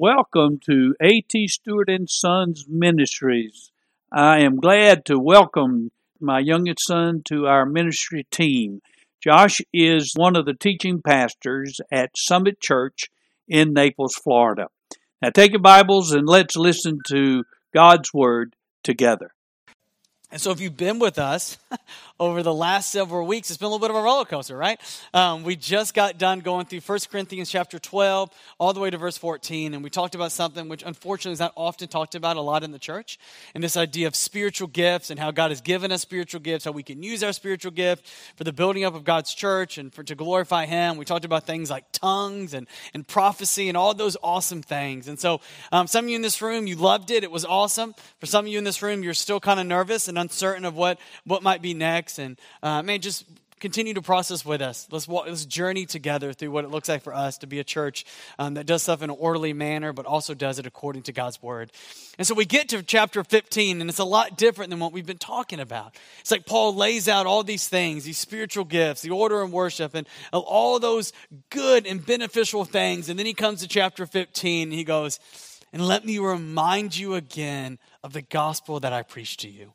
Welcome to A.T. Stewart and Sons Ministries. I am glad to welcome my youngest son to our ministry team. Josh is one of the teaching pastors at Summit Church in Naples, Florida. Now take your Bibles and let's listen to God's Word together. And so if you've been with us over the last several weeks, it's been a little bit of a roller coaster, right? We just got done going through 1 Corinthians chapter 12 all the way to verse 14, and we talked about something which unfortunately is not often talked about a lot in the church, and this idea of spiritual gifts and how God has given us spiritual gifts, how we can use our spiritual gift for the building up of God's church and to glorify Him. We talked about things like tongues and prophecy and all those awesome things. And so some of you in this room, you loved it. It was awesome. For some of you in this room, you're still kind of nervous and uncertain of what might be next. And just continue to process with us. Let's journey together through what it looks like for us to be a church that does stuff in an orderly manner, but also does it according to God's word. And so we get to chapter 15, and it's a lot different than what we've been talking about. It's like Paul lays out all these things, these spiritual gifts, the order and worship, and all those good and beneficial things. And then he comes to chapter 15, and he goes, "And let me remind you again of the gospel that I preached to you."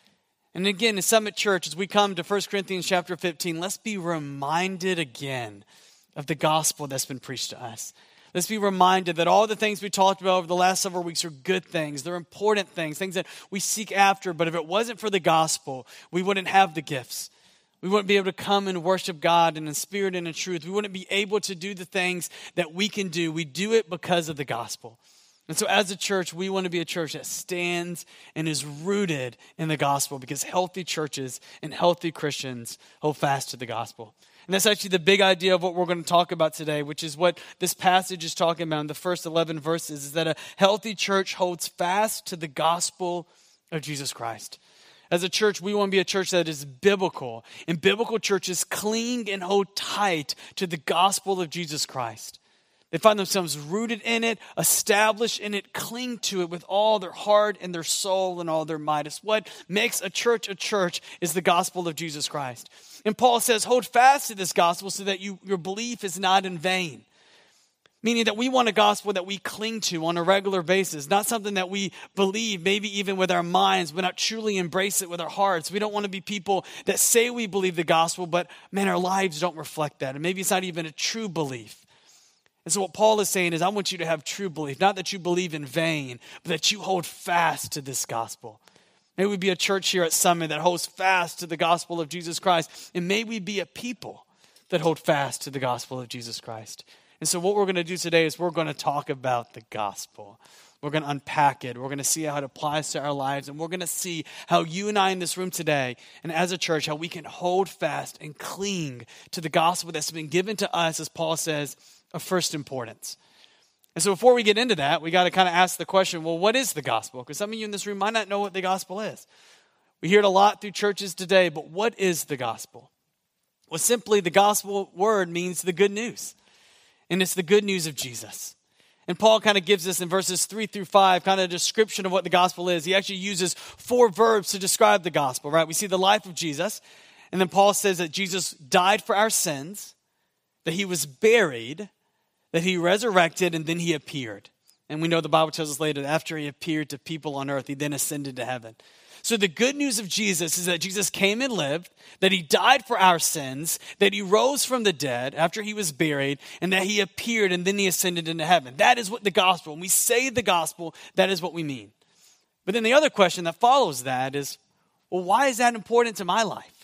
And again, in Summit Church, as we come to 1 Corinthians chapter 15, let's be reminded again of the gospel that's been preached to us. Let's be reminded that all the things we talked about over the last several weeks are good things. They're important things that we seek after. But if it wasn't for the gospel, we wouldn't have the gifts. We wouldn't be able to come and worship God in spirit and in truth. We wouldn't be able to do the things that we can do. We do it because of the gospel. And so as a church, we want to be a church that stands and is rooted in the gospel, because healthy churches and healthy Christians hold fast to the gospel. And that's actually the big idea of what we're going to talk about today, which is what this passage is talking about in the first 11 verses, is that a healthy church holds fast to the gospel of Jesus Christ. As a church, we want to be a church that is biblical, and biblical churches cling and hold tight to the gospel of Jesus Christ. They find themselves rooted in it, established in it, cling to it with all their heart and their soul and all their might. It's what makes a church is the gospel of Jesus Christ. And Paul says, hold fast to this gospel so that your belief is not in vain. Meaning that we want a gospel that we cling to on a regular basis, not something that we believe, maybe even with our minds, but not truly embrace it with our hearts. We don't want to be people that say we believe the gospel, but man, our lives don't reflect that. And maybe it's not even a true belief. And so what Paul is saying is, I want you to have true belief, not that you believe in vain, but that you hold fast to this gospel. May we be a church here at Summit that holds fast to the gospel of Jesus Christ. And may we be a people that hold fast to the gospel of Jesus Christ. And so what we're going to do today is we're going to talk about the gospel. We're going to unpack it. We're going to see how it applies to our lives. And we're going to see how you and I in this room today, and as a church, how we can hold fast and cling to the gospel that's been given to us, as Paul says, of first importance. And so before we get into that, we got to kind of ask the question, well, what is the gospel? Because some of you in this room might not know what the gospel is. We hear it a lot through churches today, but what is the gospel? Well, simply the gospel word means the good news. And it's the good news of Jesus. And Paul kind of gives us in verses 3 through 5 kind of a description of what the gospel is. He actually uses 4 verbs to describe the gospel, right? We see the life of Jesus. And then Paul says that Jesus died for our sins, that he was buried, that he resurrected, and then he appeared. And we know the Bible tells us later that after he appeared to people on earth, he then ascended to heaven. So the good news of Jesus is that Jesus came and lived, that he died for our sins, that he rose from the dead after he was buried, and that he appeared and then he ascended into heaven. That is what the gospel, when we say the gospel, that is what we mean. But then the other question that follows that is, well, why is that important to my life?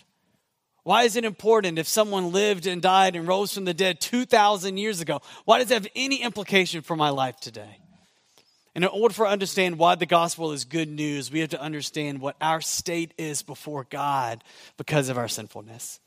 Why is it important if someone lived and died and rose from the dead 2,000 years ago? Why does it have any implication for my life today? And in order for us to understand why the gospel is good news, we have to understand what our state is before God because of our sinfulness.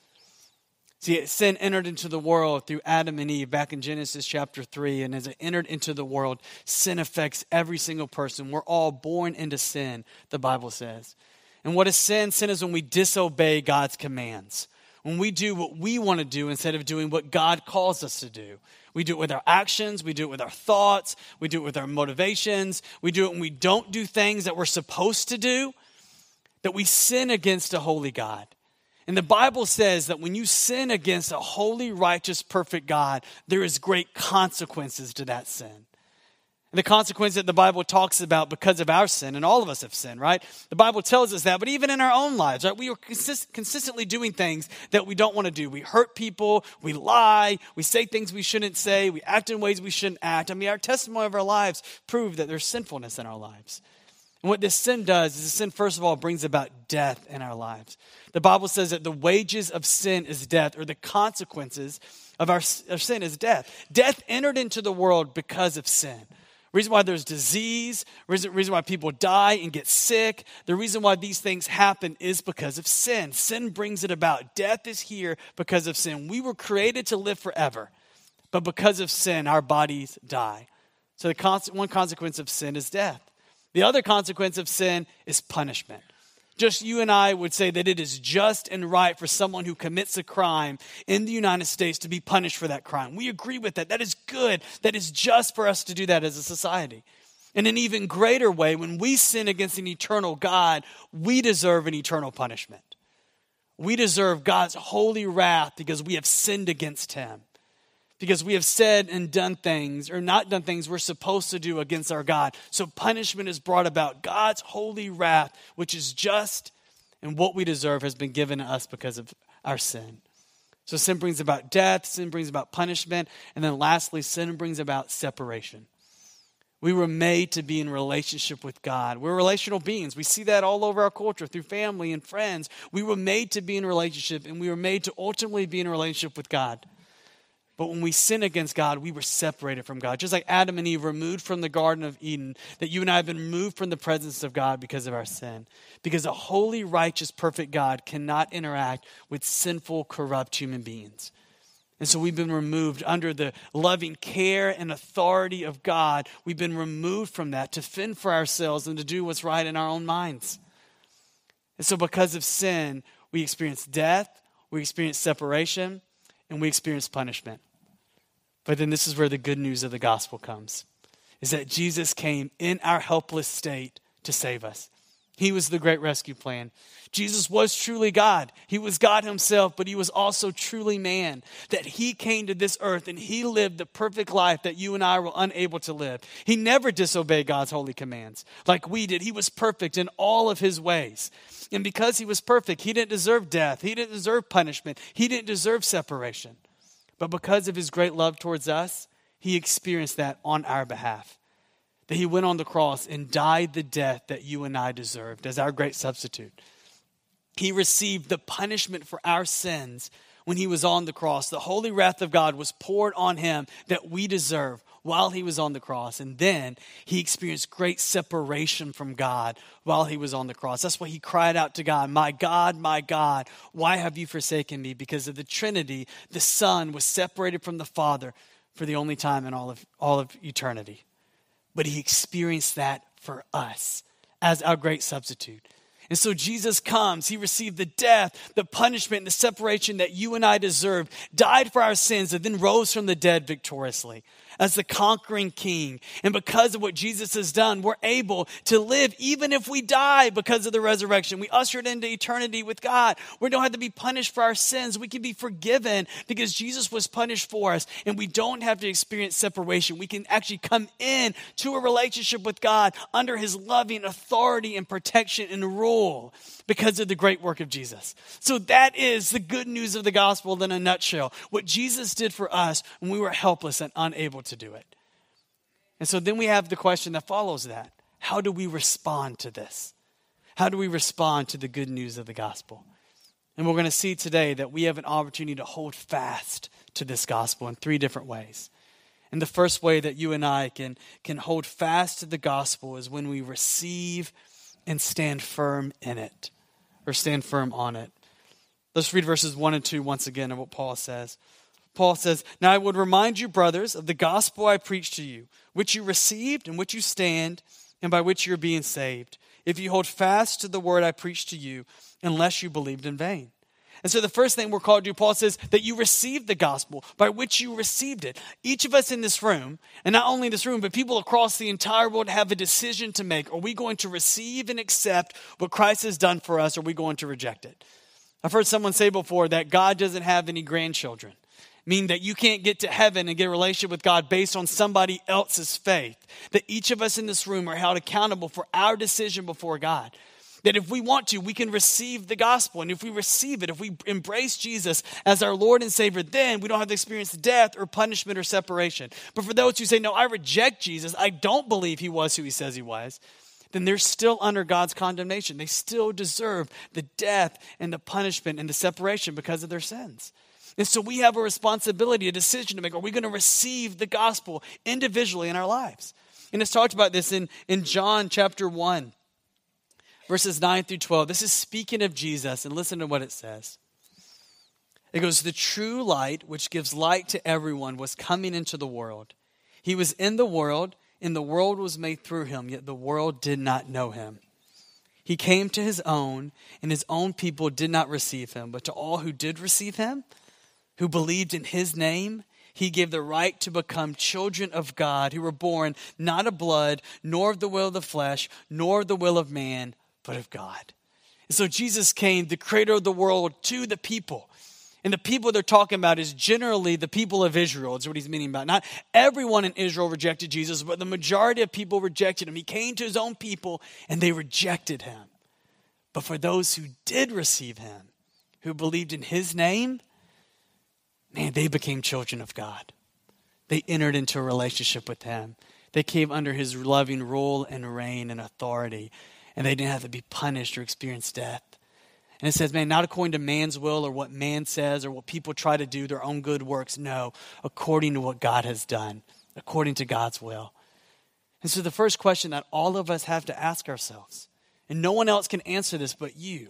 See, sin entered into the world through Adam and Eve back in Genesis chapter 3. And as it entered into the world, sin affects every single person. We're all born into sin, the Bible says. And what is sin? Sin is when we disobey God's commands. When we do what we want to do instead of doing what God calls us to do. We do it with our actions. We do it with our thoughts. We do it with our motivations. We do it when we don't do things that we're supposed to do. That we sin against a holy God. And the Bible says that when you sin against a holy, righteous, perfect God, there is great consequences to that sin. And the consequence that the Bible talks about because of our sin, and all of us have sinned, right? The Bible tells us that, but even in our own lives, right? We are consistently doing things that we don't want to do. We hurt people, we lie, we say things we shouldn't say, we act in ways we shouldn't act. I mean, our testimony of our lives prove that there's sinfulness in our lives. And what this sin does is the sin, first of all, brings about death in our lives. The Bible says that the wages of sin is death, or the consequences of our sin is death. Death entered into the world because of sin. The reason why there's disease, the reason why people die and get sick, the reason why these things happen is because of sin. Sin brings it about. Death is here because of sin. We were created to live forever, but because of sin, our bodies die. So one consequence of sin is death. The other consequence of sin is punishment. Just you and I would say that it is just and right for someone who commits a crime in the United States to be punished for that crime. We agree with that. That is good. That is just for us to do that as a society. In an even greater way, when we sin against an eternal God, we deserve an eternal punishment. We deserve God's holy wrath because we have sinned against him. Because we have said and done things or not done things we're supposed to do against our God. So punishment is brought about. God's holy wrath, which is just and what we deserve, has been given to us because of our sin. So sin brings about death, sin brings about punishment, and then lastly, sin brings about separation. We were made to be in relationship with God. We're relational beings. We see that all over our culture through family and friends. We were made to be in relationship, and we were made to ultimately be in a relationship with God. But when we sin against God, we were separated from God. Just like Adam and Eve were removed from the Garden of Eden, that you and I have been removed from the presence of God because of our sin. Because a holy, righteous, perfect God cannot interact with sinful, corrupt human beings. And so we've been removed under the loving care and authority of God. We've been removed from that to fend for ourselves and to do what's right in our own minds. And so because of sin, we experience death, we experience separation, and we experience punishment. But then this is where the good news of the gospel comes, is that Jesus came in our helpless state to save us. He was the great rescue plan. Jesus was truly God. He was God himself, but he was also truly man. That he came to this earth and he lived the perfect life that you and I were unable to live. He never disobeyed God's holy commands like we did. He was perfect in all of his ways. And because he was perfect, he didn't deserve death. He didn't deserve punishment. He didn't deserve separation. But because of his great love towards us, he experienced that on our behalf. That he went on the cross and died the death that you and I deserved as our great substitute. He received the punishment for our sins when he was on the cross. The holy wrath of God was poured on him that we deserve while he was on the cross. And then he experienced great separation from God while he was on the cross. That's why he cried out to God, my God, why have you forsaken me?" Because of the Trinity, the Son was separated from the Father for the only time in all of eternity. But he experienced that for us as our great substitute. And so Jesus comes, he received the death, the punishment, and the separation that you and I deserved, died for our sins, and then rose from the dead victoriously as the conquering king. And because of what Jesus has done, we're able to live even if we die because of the resurrection. We ushered into eternity with God. We don't have to be punished for our sins. We can be forgiven because Jesus was punished for us, and we don't have to experience separation. We can actually come in to a relationship with God under his loving authority and protection and rule because of the great work of Jesus. So that is the good news of the gospel in a nutshell. What Jesus did for us when we were helpless and unable to do it. And so then we have the question that follows that. How do we respond to this? How do we respond to the good news of the gospel? And we're going to see today that we have an opportunity to hold fast to this gospel in three different ways. And the first way that you and I can hold fast to the gospel is when we receive and stand firm in it, or stand firm on it. Let's read verses 1 and 2 once again of what Paul says. Paul says, "Now I would remind you, brothers, of the gospel I preached to you, which you received, in which you stand, and by which you are being saved, if you hold fast to the word I preached to you, unless you believed in vain." And so the first thing we're called to do, Paul says, that you received the gospel by which you received it. Each of us in this room, and not only in this room, but people across the entire world have a decision to make. Are we going to receive and accept what Christ has done for us, or are we going to reject it? I've heard someone say before that God doesn't have any grandchildren. meaning that you can't get to heaven and get a relationship with God based on somebody else's faith. That each of us in this room are held accountable for our decision before God. That if we want to, we can receive the gospel. And if we receive it, if we embrace Jesus as our Lord and Savior, then we don't have to experience death or punishment or separation. But for those who say, no, I reject Jesus, I don't believe he was who he says he was, then they're still under God's condemnation. They still deserve the death and the punishment and the separation because of their sins. And so we have a responsibility, a decision to make. Are we going to receive the gospel individually in our lives? And it's talked about this in John chapter 1. Verses 9 through 12. This is speaking of Jesus, and listen to what it says. It goes, the true light, which gives light to everyone, was coming into the world. He was in the world, and the world was made through him, yet the world did not know him. He came to his own, and his own people did not receive him. But to all who did receive him, who believed in his name, he gave the right to become children of God, who were born not of blood, nor of the will of the flesh, nor of the will of man, but of God. And so Jesus came, the creator of the world, to the people. And the people they're talking about is generally the people of Israel. That's what he's meaning about. Not everyone in Israel rejected Jesus, but the majority of people rejected him. He came to his own people, and they rejected him. But for those who did receive him, who believed in his name, man, they became children of God. They entered into a relationship with him. They came under his loving rule and reign and authority. And they didn't have to be punished or experience death. And it says, man, not according to man's will or what man says or what people try to do, their own good works. No, according to what God has done, according to God's will. And so the first question that all of us have to ask ourselves, and no one else can answer this but you,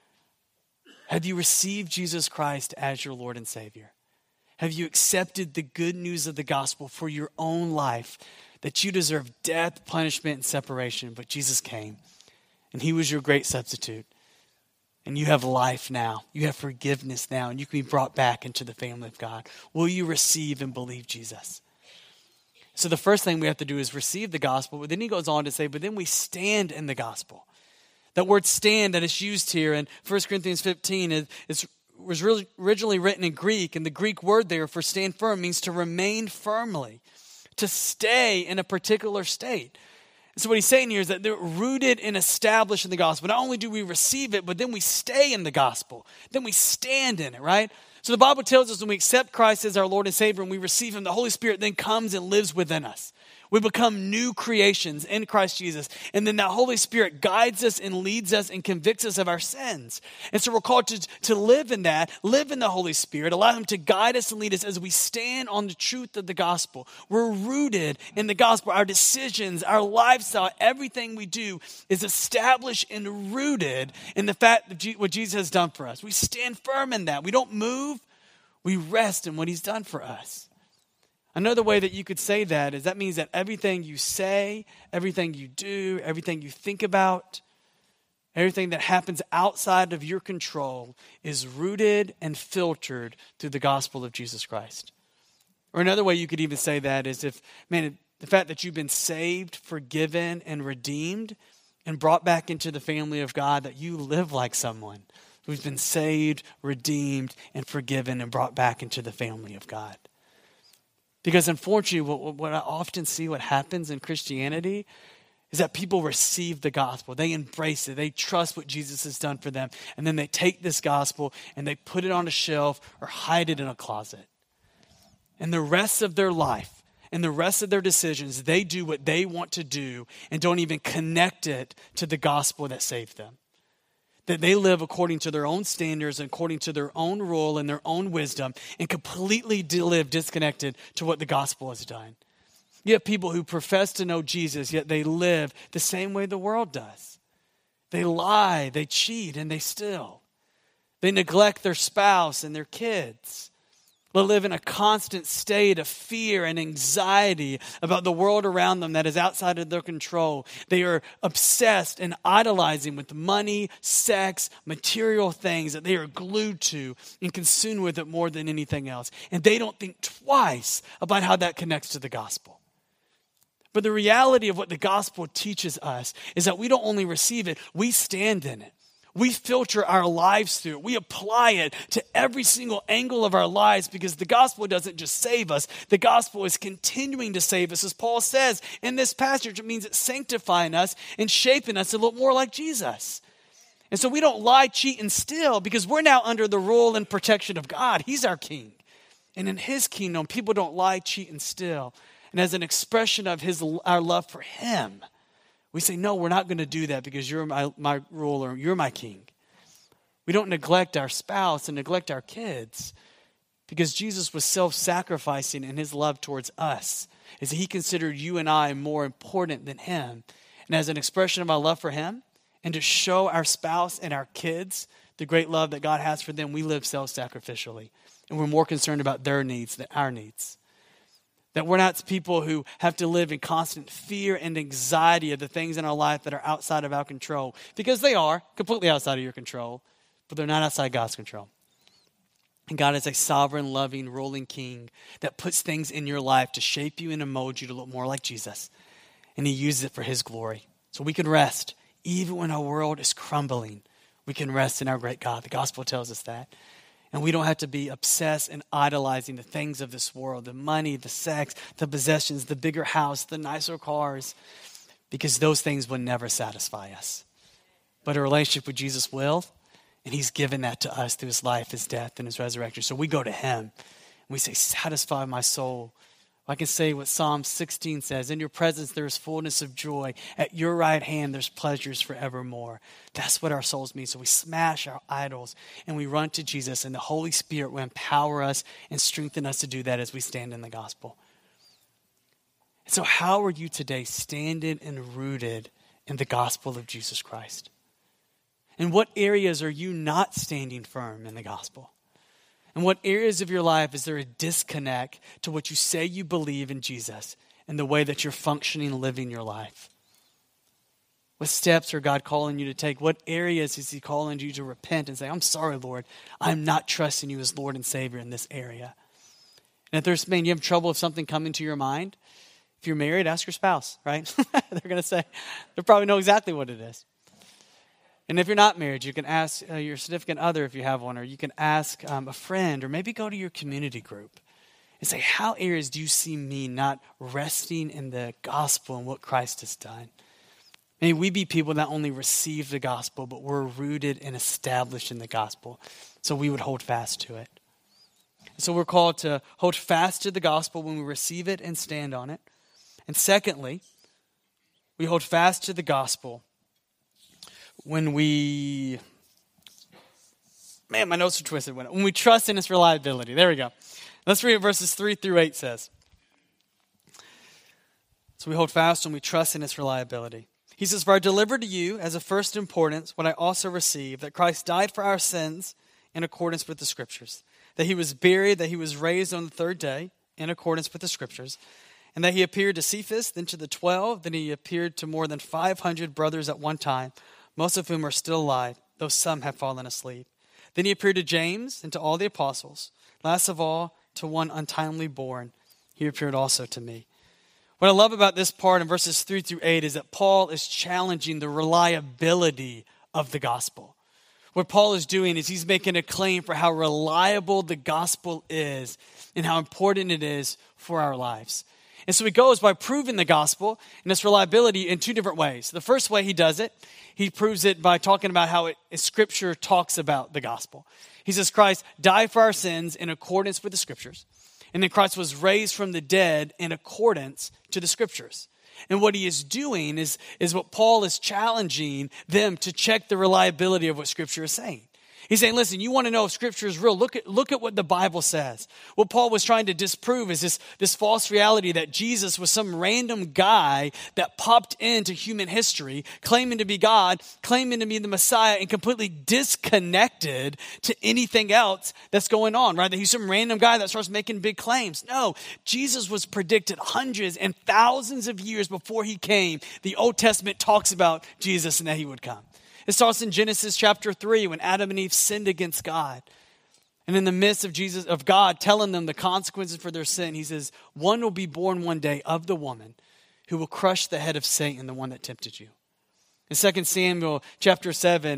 have you received Jesus Christ as your Lord and Savior? Have you accepted the good news of the gospel for your own life, that you deserve death, punishment, and separation, but Jesus came? And he was your great substitute. And you have life now. You have forgiveness now. And you can be brought back into the family of God. Will you receive and believe Jesus? So the first thing we have to do is receive the gospel. But then he goes on to say, but then we stand in the gospel. That word stand that is used here in 1 Corinthians 15 was really originally written in Greek. And the Greek word there for stand firm means to remain firmly. To stay in a particular state. So what he's saying here is that they're rooted and established in the gospel. Not only do we receive it, but then we stay in the gospel. Then we stand in it, right? So the Bible tells us when we accept Christ as our Lord and Savior and we receive him, the Holy Spirit then comes and lives within us. We become new creations in Christ Jesus. And then that Holy Spirit guides us and leads us and convicts us of our sins. And so we're called to live in that, live in the Holy Spirit, allow him to guide us and lead us as we stand on the truth of the gospel. We're rooted in the gospel. Our decisions, our lifestyle, everything we do is established and rooted in the fact of what Jesus has done for us. We stand firm in that. We don't move. We rest in what he's done for us. Another way that you could say that is that means that everything you say, everything you do, everything you think about, everything that happens outside of your control is rooted and filtered through the gospel of Jesus Christ. Or another way you could even say that is the fact that you've been saved, forgiven, and redeemed and brought back into the family of God, that you live like someone who's been saved, redeemed, and forgiven and brought back into the family of God. Because unfortunately, what I often see what happens in Christianity is that people receive the gospel. They embrace it. They trust what Jesus has done for them. And then they take this gospel and they put it on a shelf or hide it in a closet. And the rest of their life and the rest of their decisions, they do what they want to do and don't even connect it to the gospel that saved them. That they live according to their own standards, according to their own rule and their own wisdom, and completely live disconnected to what the gospel has done. You have people who profess to know Jesus, yet they live the same way the world does. They lie, they cheat, and they steal. They neglect their spouse and their kids. They live in a constant state of fear and anxiety about the world around them that is outside of their control. They are obsessed and idolizing with money, sex, material things that they are glued to and consumed with it more than anything else. And they don't think twice about how that connects to the gospel. But the reality of what the gospel teaches us is that we don't only receive it, we stand in it. We filter our lives through it. We apply it to every single angle of our lives because the gospel doesn't just save us. The gospel is continuing to save us. As Paul says in this passage, it means it's sanctifying us and shaping us to look more like Jesus. And so we don't lie, cheat, and steal because we're now under the rule and protection of God. He's our king. And in his kingdom, people don't lie, cheat, and steal. And as an expression of our love for him, we say, no, we're not going to do that because you're my ruler, you're my king. We don't neglect our spouse and neglect our kids because Jesus was self-sacrificing in his love towards us. Is that he considered you and I more important than him. And as an expression of our love for him and to show our spouse and our kids the great love that God has for them, we live self-sacrificially. And we're more concerned about their needs than our needs. That we're not people who have to live in constant fear and anxiety of the things in our life that are outside of our control. Because they are completely outside of your control, but they're not outside God's control. And God is a sovereign, loving, ruling king that puts things in your life to shape you and to mold you to look more like Jesus. And he uses it for his glory. So we can rest. Even when our world is crumbling, we can rest in our great God. The gospel tells us that. And we don't have to be obsessed and idolizing the things of this world, the money, the sex, the possessions, the bigger house, the nicer cars, because those things will never satisfy us. But a relationship with Jesus will, and he's given that to us through his life, his death, and his resurrection. So we go to him, and we say, satisfy my soul. I can say what Psalm 16 says, in your presence there is fullness of joy. At your right hand there's pleasures forevermore. That's what our souls need. So we smash our idols and we run to Jesus, and the Holy Spirit will empower us and strengthen us to do that as we stand in the gospel. And so how are you today standing and rooted in the gospel of Jesus Christ? In what areas are you not standing firm in the gospel? In what areas of your life is there a disconnect to what you say you believe in Jesus and the way that you're functioning and living your life? What steps are God calling you to take? What areas is he calling you to repent and say, I'm sorry, Lord, I'm not trusting you as Lord and Savior in this area? And if you have trouble with something coming to your mind, if you're married, ask your spouse, right? They're going to say, they'll probably know exactly what it is. And if you're not married, you can ask your significant other if you have one, or you can ask a friend, or maybe go to your community group and say, how areas do you see me not resting in the gospel and what Christ has done? May we be people that not only receive the gospel, but we're rooted and established in the gospel, so we would hold fast to it. So we're called to hold fast to the gospel when we receive it and stand on it. And secondly, we hold fast to the gospel when we, my notes are twisted. When we trust in its reliability. There we go. Let's read what verses 3-8 says. So we hold fast when we trust in its reliability. He says, for I delivered to you as of first importance what I also received, that Christ died for our sins in accordance with the Scriptures, that he was buried, that he was raised on the third day in accordance with the Scriptures, and that he appeared to Cephas, then to the 12, then he appeared to more than 500 brothers at one time, most of whom are still alive, though some have fallen asleep. Then he appeared to James and to all the apostles. Last of all, to one untimely born, he appeared also to me. What I love about this part in verses 3-8 is that Paul is challenging the reliability of the gospel. What Paul is doing is he's making a claim for how reliable the gospel is and how important it is for our lives. And so he goes by proving the gospel and its reliability in two different ways. The first way he does it, he proves it by talking about how Scripture talks about the gospel. He says Christ died for our sins in accordance with the Scriptures. And then Christ was raised from the dead in accordance to the Scriptures. And what he is doing is what Paul is challenging them to check the reliability of what Scripture is saying. He's saying, listen, you want to know if Scripture is real, look at what the Bible says. What Paul was trying to disprove is this false reality that Jesus was some random guy that popped into human history, claiming to be God, claiming to be the Messiah, and completely disconnected to anything else that's going on, right? That he's some random guy that starts making big claims. No, Jesus was predicted hundreds and thousands of years before he came. The Old Testament talks about Jesus and that he would come. It starts in Genesis chapter 3 when Adam and Eve sinned against God. And in the midst of God telling them the consequences for their sin, he says, one will be born one day of the woman who will crush the head of Satan, the one that tempted you. In 2 Samuel chapter 7,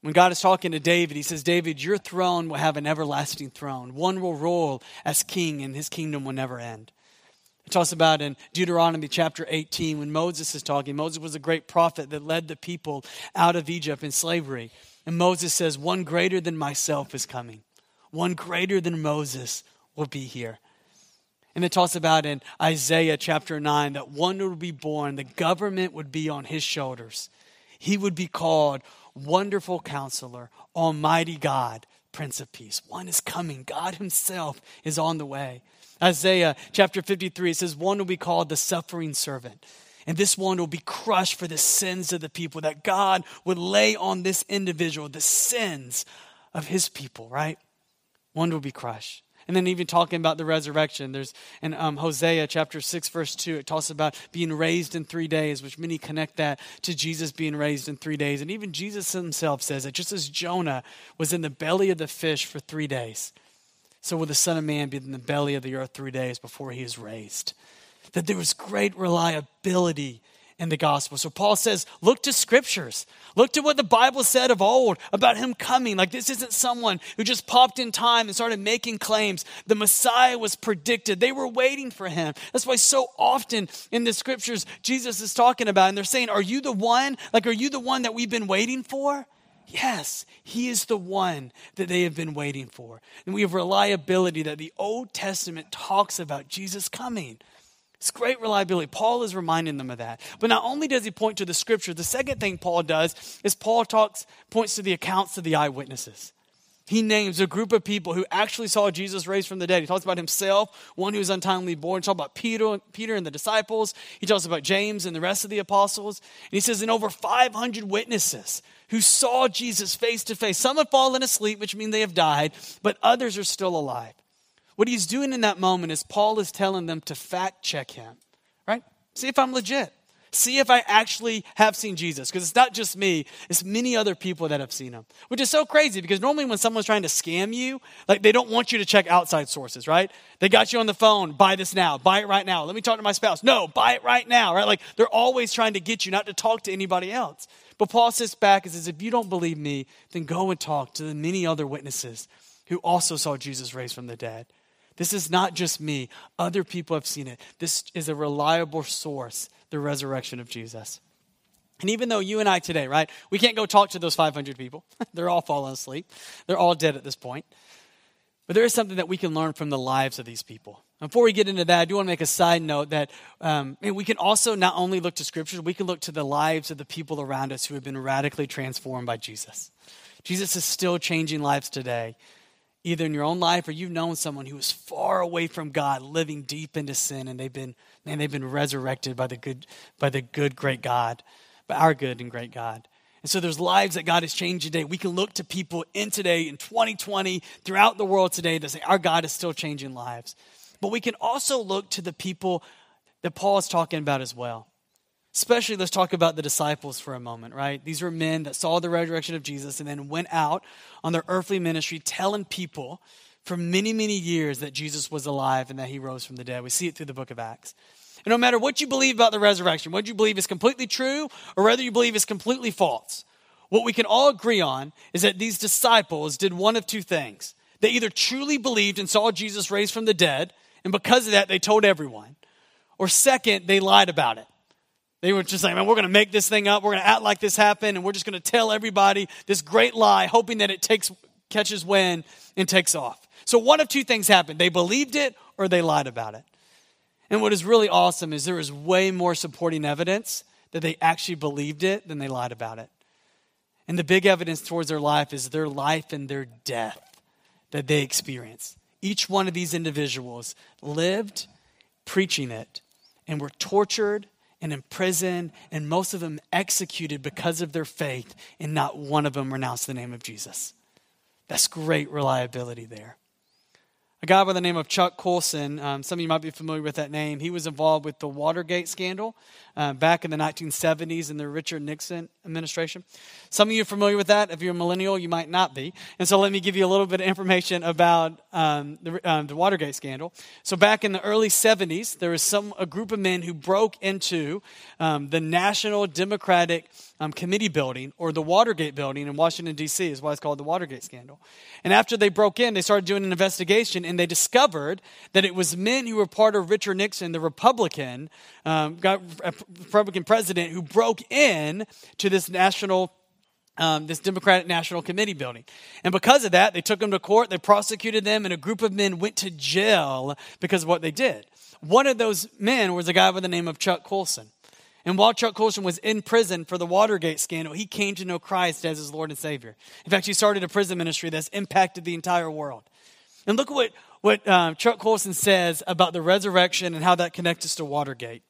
When God is talking to David, he says, David, your throne will have an everlasting throne. One will rule as king, and his kingdom will never end. It talks about in Deuteronomy chapter 18, when Moses is talking. Moses was a great prophet that led the people out of Egypt in slavery. And Moses says, one greater than myself is coming. One greater than Moses will be here. And it talks about in Isaiah chapter 9 that one would be born, the government would be on his shoulders. He would be called Wonderful Counselor, Almighty God, Prince of Peace. One is coming. God himself is on the way. Isaiah chapter 53, it says, one will be called the Suffering Servant. And this one will be crushed for the sins of the people, that God would lay on this individual the sins of his people, right? One will be crushed. And then even talking about the resurrection, there's in Hosea chapter 6, verse 2, it talks about being raised in 3 days, which many connect that to Jesus being raised in 3 days. And even Jesus himself says that just as Jonah was in the belly of the fish for 3 days, so will the Son of Man be in the belly of the earth 3 days before he is raised. That there was great reliability in the gospel. So Paul says, look to scriptures. Look to what the Bible said of old about him coming. Like, this isn't someone who just popped in time and started making claims. The Messiah was predicted. They were waiting for him. That's why so often in the scriptures, Jesus is talking about, and they're saying, are you the one? Like, are you the one that we've been waiting for? Yes, he is the one that they have been waiting for. And we have reliability that the Old Testament talks about Jesus coming. It's great reliability. Paul is reminding them of that. But not only does he point to the scripture, the second thing Paul does is points to the accounts of the eyewitnesses. He names a group of people who actually saw Jesus raised from the dead. He talks about himself, one who was untimely born. He talks about Peter and the disciples. He talks about James and the rest of the apostles. And he says, in over 500 witnesses who saw Jesus face to face. Some have fallen asleep, which means they have died, but others are still alive. What he's doing in that moment is Paul is telling them to fact check him, right? See if I'm legit. See if I actually have seen Jesus. Because it's not just me, it's many other people that have seen him. Which is so crazy because normally when someone's trying to scam you, like they don't want you to check outside sources, right? They got you on the phone, buy this now, buy it right now. Let me talk to my spouse. No, buy it right now, right? Like they're always trying to get you not to talk to anybody else. But Paul sits back and says, if you don't believe me, then go and talk to the many other witnesses who also saw Jesus raised from the dead. This is not just me. Other people have seen it. This is a reliable source, the resurrection of Jesus. And even though you and I today, right, we can't go talk to those 500 people. They're all fallen asleep. They're all dead at this point. But there is something that we can learn from the lives of these people. Before we get into that, I do want to make a side note that we can also not only look to Scripture, we can look to the lives of the people around us who have been radically transformed by Jesus. Jesus is still changing lives today. Either in your own life or you've known someone who is far away from God, living deep into sin, and they've been resurrected by the good, great God, by our good and great God. And so there's lives that God has changed today. We can look to people in today, in 2020, throughout the world today to say our God is still changing lives. But we can also look to the people that Paul is talking about as well. Especially, let's talk about the disciples for a moment, right? These were men that saw the resurrection of Jesus and then went out on their earthly ministry telling people for many, many years that Jesus was alive and that he rose from the dead. We see it through the book of Acts. And no matter what you believe about the resurrection, whether you believe is completely true or whether you believe is completely false, what we can all agree on is that these disciples did one of two things. They either truly believed and saw Jesus raised from the dead, and because of that, they told everyone. Or second, they lied about it. They were just like, man, we're going to make this thing up. We're going to act like this happened, and we're just going to tell everybody this great lie, hoping that it catches wind and takes off. So one of two things happened. They believed it or they lied about it. And what is really awesome is there is way more supporting evidence that they actually believed it than they lied about it. And the big evidence towards their life is their life and their death that they experienced. Each one of these individuals lived preaching it and were tortured and imprisoned, and most of them executed because of their faith, and not one of them renounced the name of Jesus. That's great reliability there. A guy by the name of Chuck Colson, some of you might be familiar with that name. He was involved with the Watergate scandal back in the 1970s in the Richard Nixon administration. Some of you are familiar with that. If you're a millennial, you might not be. And so let me give you a little bit of information about the Watergate scandal. So back in the early 70s, there was a group of men who broke into the National Democratic Committee building, or the Watergate building in Washington, D.C. is why it's called the Watergate scandal. And after they broke in, they started doing an investigation, and they discovered that it was men who were part of Richard Nixon, the Republican president, who broke in to this Democratic National Committee building. And because of that, they took them to court, they prosecuted them, and a group of men went to jail because of what they did. One of those men was a guy by the name of Chuck Colson. And while Chuck Colson was in prison for the Watergate scandal, he came to know Christ as his Lord and Savior. In fact, he started a prison ministry that's impacted the entire world. And look at what Chuck Colson says about the resurrection and how that connects us to Watergate.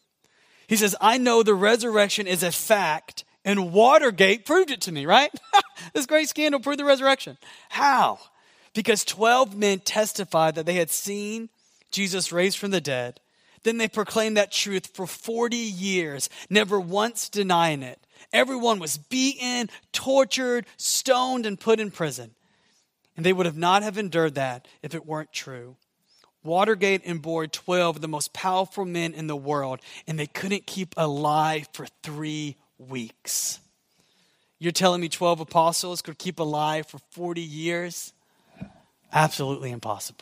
He says, I know the resurrection is a fact, and Watergate proved it to me, right? This great scandal proved the resurrection. How? Because 12 men testified that they had seen Jesus raised from the dead. Then they proclaimed that truth for 40 years, never once denying it. Everyone was beaten, tortured, stoned, and put in prison. And they would have not have endured that if it weren't true. Watergate emboldened 12 of the most powerful men in the world, and they couldn't keep alive for 3 weeks. You're telling me 12 apostles could keep alive for 40 years? Absolutely impossible.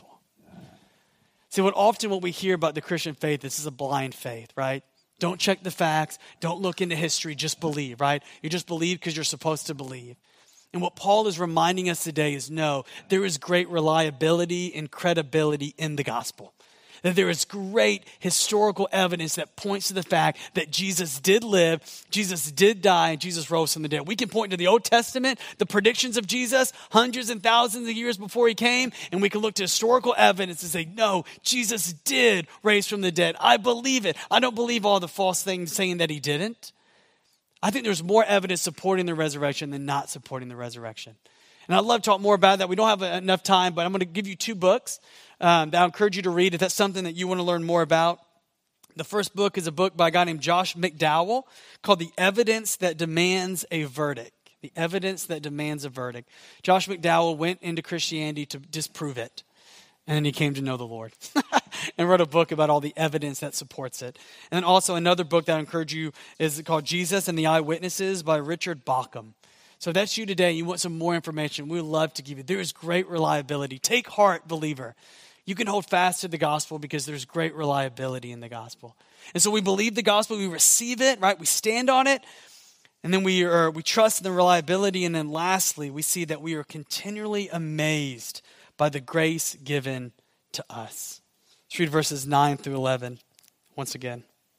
See, what we hear about the Christian faith, this is a blind faith, right? Don't check the facts. Don't look into history. Just believe, right? You just believe because you're supposed to believe. And what Paul is reminding us today is no, there is great reliability and credibility in the gospel. That there is great historical evidence that points to the fact that Jesus did live, Jesus did die, and Jesus rose from the dead. We can point to the Old Testament, the predictions of Jesus, hundreds and thousands of years before he came, and we can look to historical evidence and say, no, Jesus did raise from the dead. I believe it. I don't believe all the false things saying that he didn't. I think there's more evidence supporting the resurrection than not supporting the resurrection. And I'd love to talk more about that. We don't have enough time, but I'm going to give you 2 books that I encourage you to read if that's something that you want to learn more about. The first book is a book by a guy named Josh McDowell called The Evidence That Demands a Verdict. The Evidence That Demands a Verdict. Josh McDowell went into Christianity to disprove it. And then he came to know the Lord and wrote a book about all the evidence that supports it. And then also another book that I encourage you is called Jesus and the Eyewitnesses by Richard Bauckham. So if that's you today, you want some more information, we would love to give you. There is great reliability. Take heart, believer. You can hold fast to the gospel because there's great reliability in the gospel. And so we believe the gospel, we receive it, right? We stand on it, and then we trust in the reliability. And then lastly, we see that we are continually amazed by the grace given to us. Let's read verses 9 through 11 once again.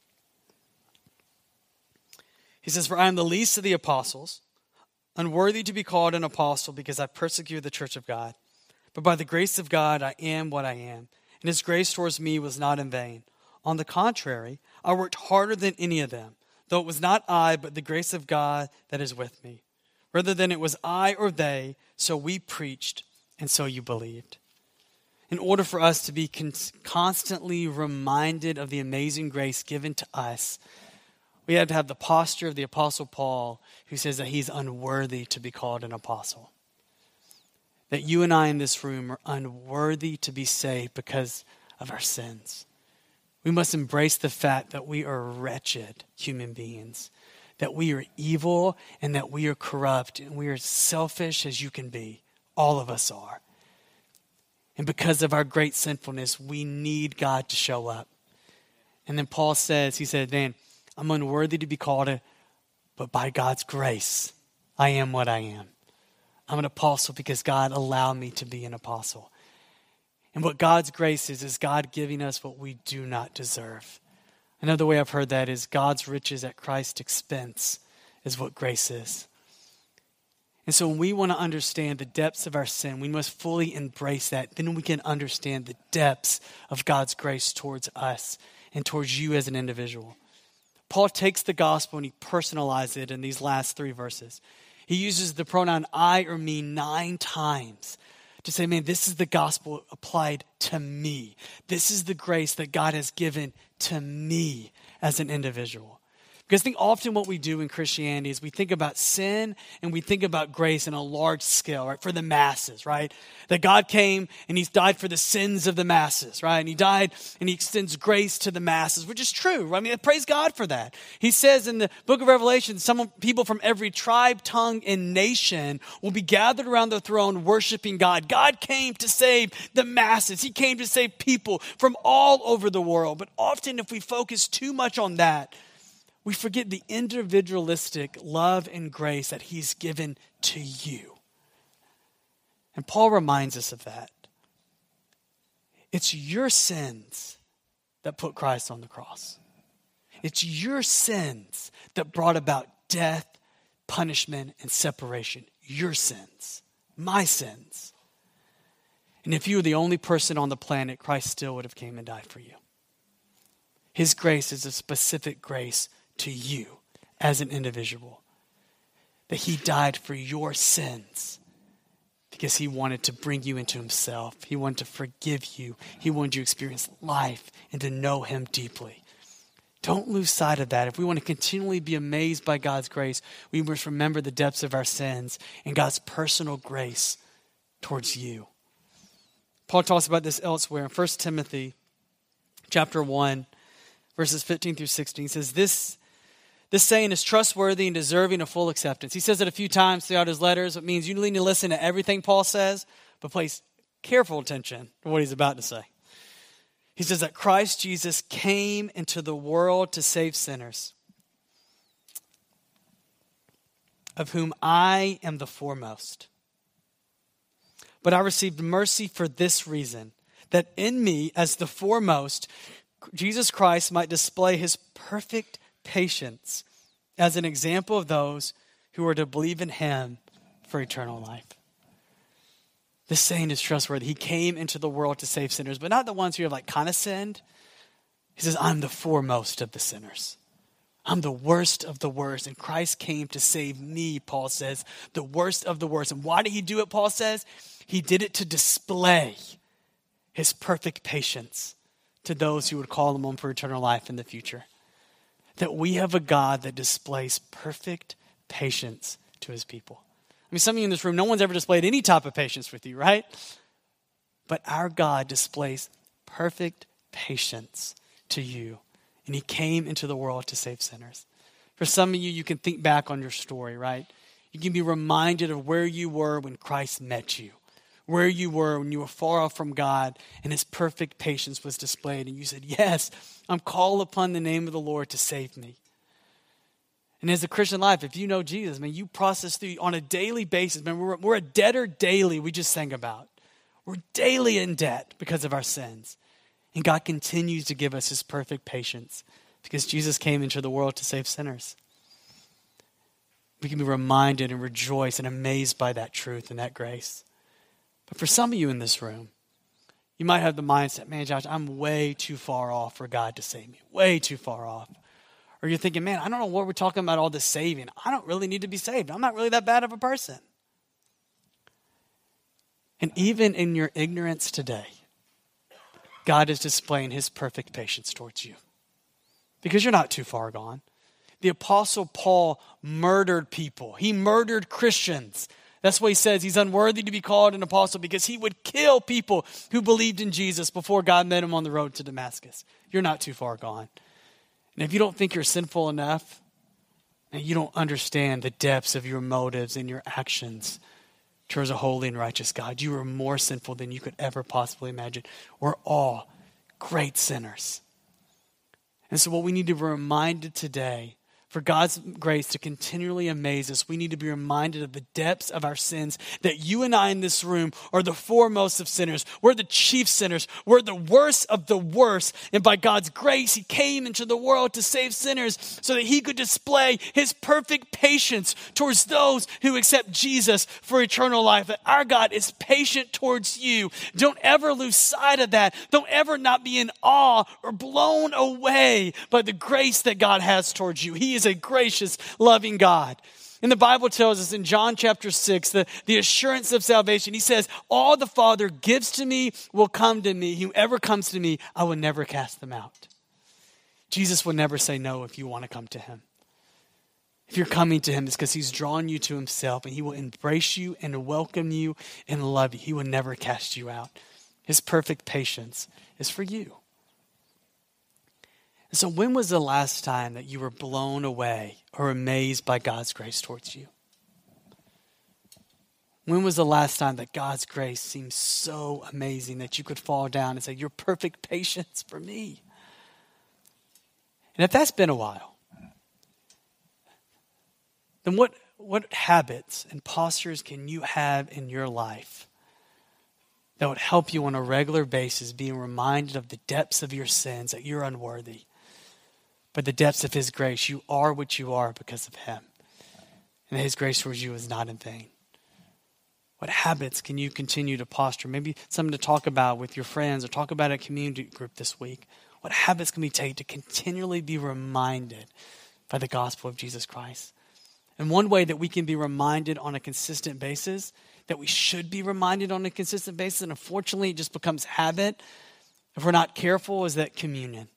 He says, for I am the least of the apostles, unworthy to be called an apostle because I persecuted the church of God. But by the grace of God, I am what I am. And his grace towards me was not in vain. On the contrary, I worked harder than any of them, though it was not I, but the grace of God that is with me. Rather than it was I or they, so we preached, and so you believed. In order for us to be constantly reminded of the amazing grace given to us, we have to have the posture of the Apostle Paul, who says that he's unworthy to be called an apostle. That you and I in this room are unworthy to be saved because of our sins. We must embrace the fact that we are wretched human beings, that we are evil and that we are corrupt and we are selfish as you can be. All of us are. And because of our great sinfulness, we need God to show up. And then Paul says, he said, man, I'm unworthy to be called it, but by God's grace, I am what I am. I'm an apostle because God allowed me to be an apostle. And what God's grace is God giving us what we do not deserve. Another way I've heard that is God's riches at Christ's expense is what grace is. And so when we want to understand the depths of our sin, we must fully embrace that. Then we can understand the depths of God's grace towards us and towards you as an individual. Paul takes the gospel and he personalizes it in these last 3 verses. He uses the pronoun I or me 9 times to say, man, this is the gospel applied to me. This is the grace that God has given to me as an individual. Because I think often what we do in Christianity is we think about sin and we think about grace on a large scale, right? For the masses, right? That God came and he's died for the sins of the masses, right? And he died and he extends grace to the masses, which is true. I mean, praise God for that. He says in the book of Revelation, some people from every tribe, tongue, and nation will be gathered around the throne worshiping God. God came to save the masses. He came to save people from all over the world. But often if we focus too much on that, we forget the individualistic love and grace that he's given to you. And Paul reminds us of that. It's your sins that put Christ on the cross. It's your sins that brought about death, punishment, and separation. Your sins. My sins. And if you were the only person on the planet, Christ still would have came and died for you. His grace is a specific grace to you as an individual. That he died for your sins because he wanted to bring you into himself. He wanted to forgive you. He wanted you to experience life and to know him deeply. Don't lose sight of that. If we want to continually be amazed by God's grace, we must remember the depths of our sins and God's personal grace towards you. Paul talks about this elsewhere in 1 Timothy chapter 1, verses 15 through 16. He says, This saying is trustworthy and deserving of full acceptance. He says it a few times throughout his letters. It means you need to listen to everything Paul says, but place careful attention to what he's about to say. He says that Christ Jesus came into the world to save sinners, of whom I am the foremost. But I received mercy for this reason, that in me, as the foremost, Jesus Christ might display his perfect patience as an example of those who are to believe in him for eternal life. This saying is trustworthy. He came into the world to save sinners, but not the ones who have kind of sinned. He says, I'm the foremost of the sinners. I'm the worst of the worst. And Christ came to save me, Paul says, the worst of the worst. And why did he do it, Paul says? He did it to display his perfect patience to those who would call him on for eternal life in the future. That we have a God that displays perfect patience to his people. I mean, some of you in this room, no one's ever displayed any type of patience with you, right? But our God displays perfect patience to you. And he came into the world to save sinners. For some of you, you can think back on your story, right? You can be reminded of where you were when Christ met you. Where you were when you were far off from God and his perfect patience was displayed. And you said, yes, I'm called upon the name of the Lord to save me. And as a Christian life, if you know Jesus, man, you process through on a daily basis. Man, we're a debtor daily, we just sang about. We're daily in debt because of our sins. And God continues to give us his perfect patience because Jesus came into the world to save sinners. We can be reminded and rejoice and amazed by that truth and that grace. But for some of you in this room, you might have the mindset, man, Josh, I'm way too far off for God to save me. Way too far off. Or you're thinking, man, I don't know what we're talking about all this saving. I don't really need to be saved. I'm not really that bad of a person. And even in your ignorance today, God is displaying his perfect patience towards you. Because you're not too far gone. The Apostle Paul murdered people. He murdered Christians. That's why he says he's unworthy to be called an apostle because he would kill people who believed in Jesus before God met him on the road to Damascus. You're not too far gone. And if you don't think you're sinful enough and you don't understand the depths of your motives and your actions towards a holy and righteous God, you are more sinful than you could ever possibly imagine. We're all great sinners. And so what we need to be reminded today, for God's grace to continually amaze us, we need to be reminded of the depths of our sins, that you and I in this room are the foremost of sinners. We're the chief sinners. We're the worst of the worst. And by God's grace, he came into the world to save sinners so that he could display his perfect patience towards those who accept Jesus for eternal life. That our God is patient towards you. Don't ever lose sight of that. Don't ever not be in awe or blown away by the grace that God has towards you. He is a gracious, loving God. And the Bible tells us in John chapter 6, the assurance of salvation. He says, all the Father gives to me will come to me. Whoever comes to me, I will never cast them out. Jesus will never say no if you want to come to him. If you're coming to him, it's because he's drawn you to himself, and he will embrace you and welcome you and love you. He will never cast you out. His perfect patience is for you. And so when was the last time that you were blown away or amazed by God's grace towards you? When was the last time that God's grace seemed so amazing that you could fall down and say, your perfect patience for me? And if that's been a while, then what habits and postures can you have in your life that would help you on a regular basis being reminded of the depths of your sins, that you're unworthy? But the depths of his grace, you are what you are because of him. And his grace towards you is not in vain. What habits can you continue to posture? Maybe something to talk about with your friends or talk about at a community group this week. What habits can we take to continually be reminded by the gospel of Jesus Christ? And one way that we can be reminded on a consistent basis, that we should be reminded on a consistent basis, and unfortunately it just becomes habit if we're not careful, is that communion.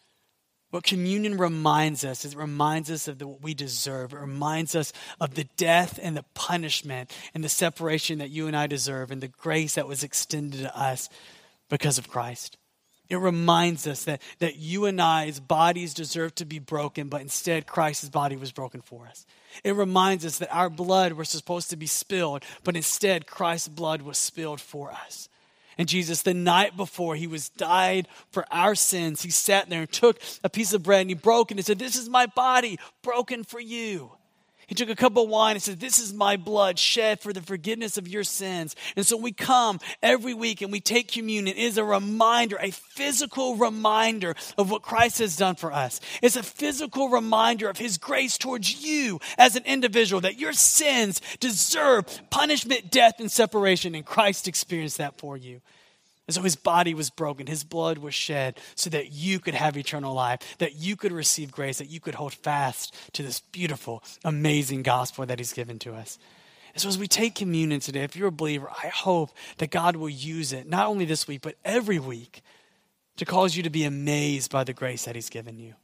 What communion reminds us is it reminds us of what we deserve. It reminds us of the death and the punishment and the separation that you and I deserve and the grace that was extended to us because of Christ. It reminds us that you and I's bodies deserve to be broken, but instead Christ's body was broken for us. It reminds us that our blood was supposed to be spilled, but instead Christ's blood was spilled for us. And Jesus, the night before he was died for our sins, he sat there and took a piece of bread and he broke it and said, this is my body broken for you. He took a cup of wine and said, this is my blood shed for the forgiveness of your sins. And so we come every week and we take communion. It is a reminder, a physical reminder of what Christ has done for us. It's a physical reminder of his grace towards you as an individual, that your sins deserve punishment, death, and separation. And Christ experienced that for you. And so his body was broken, his blood was shed so that you could have eternal life, that you could receive grace, that you could hold fast to this beautiful, amazing gospel that he's given to us. And so as we take communion today, if you're a believer, I hope that God will use it, not only this week, but every week, to cause you to be amazed by the grace that he's given you.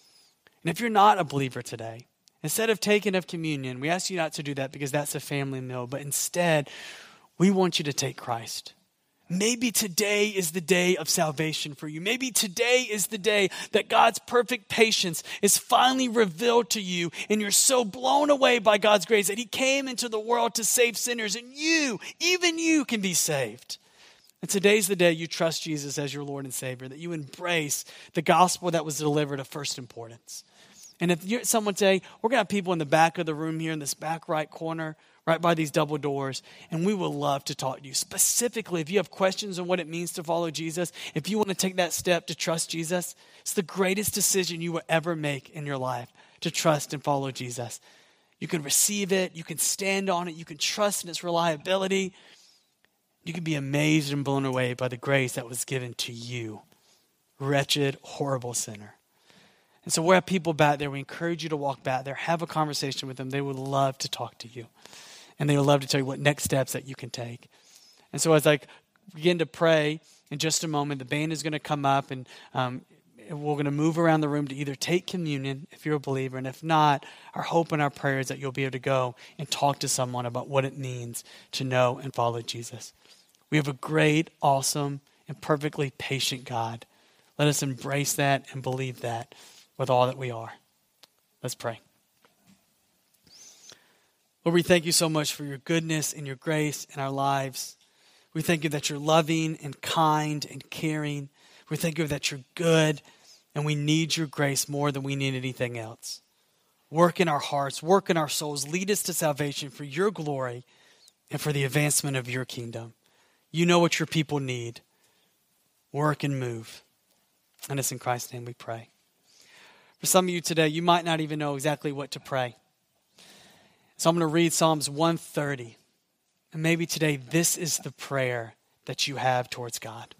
And if you're not a believer today, instead of taking of communion, we ask you not to do that because that's a family meal, but instead, we want you to take Christ. Maybe today is the day of salvation for you. Maybe today is the day that God's perfect patience is finally revealed to you, and you're so blown away by God's grace that he came into the world to save sinners, and you, even you, can be saved. And today's the day you trust Jesus as your Lord and Savior, that you embrace the gospel that was delivered of first importance. And if you're someone today, we're going to have people in the back of the room here in this back right corner, right by these double doors, and we would love to talk to you. Specifically, if you have questions on what it means to follow Jesus, if you want to take that step to trust Jesus, it's the greatest decision you will ever make in your life, to trust and follow Jesus. You can receive it, you can stand on it, you can trust in its reliability. You can be amazed and blown away by the grace that was given to you, wretched, horrible sinner. And so we have people back there. We encourage you to walk back there, have a conversation with them. They would love to talk to you. And they would love to tell you what next steps that you can take. And so as I begin to pray in just a moment, the band is going to come up and we're going to move around the room to either take communion if you're a believer. And if not, our hope and our prayer is that you'll be able to go and talk to someone about what it means to know and follow Jesus. We have a great, awesome, and perfectly patient God. Let us embrace that and believe that with all that we are. Let's pray. Lord, we thank you so much for your goodness and your grace in our lives. We thank you that you're loving and kind and caring. We thank you that you're good, and we need your grace more than we need anything else. Work in our hearts, work in our souls, lead us to salvation for your glory and for the advancement of your kingdom. You know what your people need. Work and move. And it's in Christ's name we pray. For some of you today, you might not even know exactly what to pray. So I'm going to read Psalms 130. And maybe today this is the prayer that you have towards God.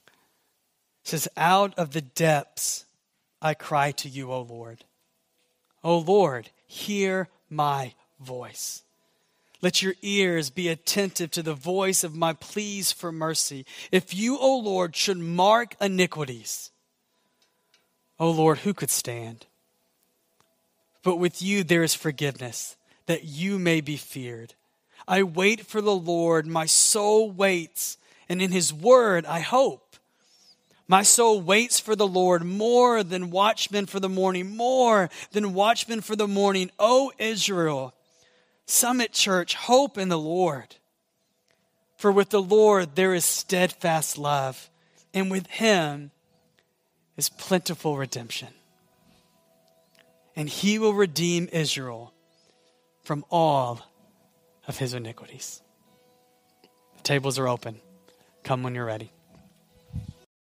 It says, out of the depths I cry to you, O Lord. O Lord, hear my voice. Let your ears be attentive to the voice of my pleas for mercy. If you, O Lord, should mark iniquities, O Lord, who could stand? But with you there is forgiveness, that you may be feared. I wait for the Lord, my soul waits, and in his word I hope. My soul waits for the Lord more than watchmen for the morning, more than watchmen for the morning. O Israel, Summit Church, hope in the Lord. For with the Lord there is steadfast love, and with him is plentiful redemption. And he will redeem Israel from all of his iniquities. The tables are open. Come when you're ready.